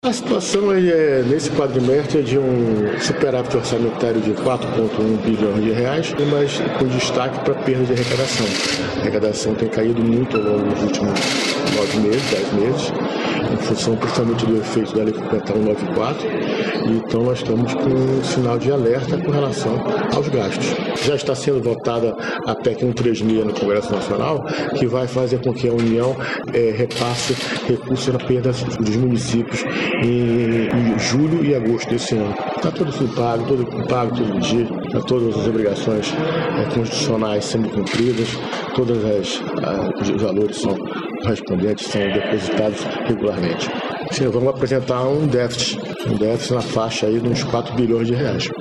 A situação nesse quadrimestre é de um superávit orçamentário de 4,1 bilhões de reais, mas com destaque para perda de arrecadação. A arrecadação tem caído muito ao longo dos últimos 9 meses, 10 meses, em função principalmente do efeito da Lei Complementar 194, e então nós estamos com um sinal de alerta com relação aos gastos. Já está sendo votada a PEC 136 no Congresso Nacional, que vai fazer com que a União repasse recursos na perda dos municípios em julho e agosto desse ano. Está tudo pago, todo dia, todas as obrigações constitucionais sendo cumpridas, todos os valores são correspondentes, são depositados regularmente. Sim, vamos apresentar um déficit na faixa aí de uns 4 bilhões de reais.